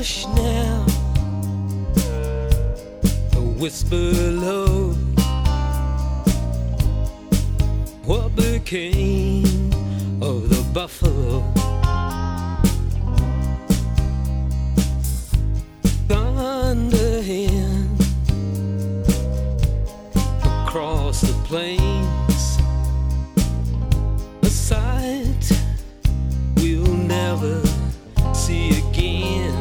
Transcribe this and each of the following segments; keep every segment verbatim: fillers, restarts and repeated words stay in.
Hush now, a whisper low. What became of the buffalo? Thunder in across the plains, a sight we'll never see again.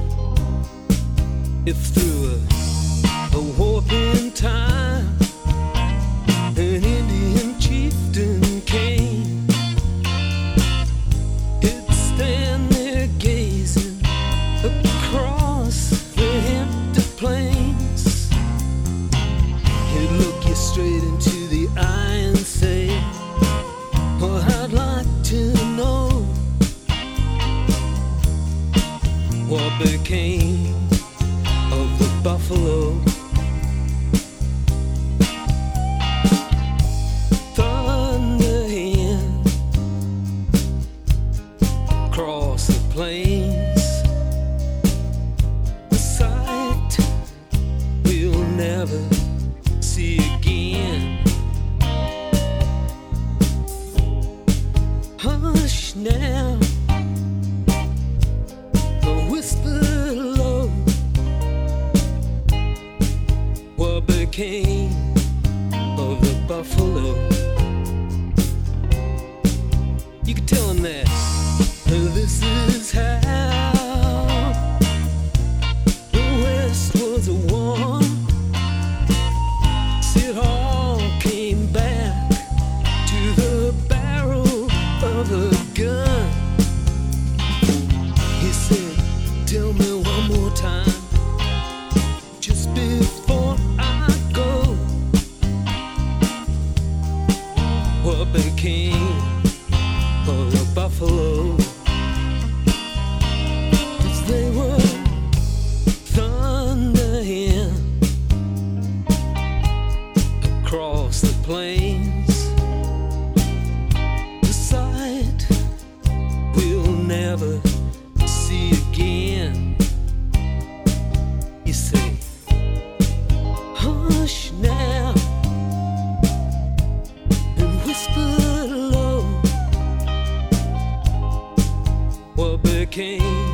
If through a, a warp in time an Indian chieftain came, he'd stand there gazing across the empty plains. He'd look you straight into the eye and say, oh, I'd like to know what became of the buffalo. Thunder in across the plains, a sight we'll never see again. Hush now, a whisper low. What became of the buffalo? You can tell him that this is how the West was a war. It all came back to the barrel of a gun. He said, tell me one more time, just before I go, what became of the buffalo? 'Cause they were thunder in across the plains, the sight we'll never see again. You say, hush now and whisper low. What became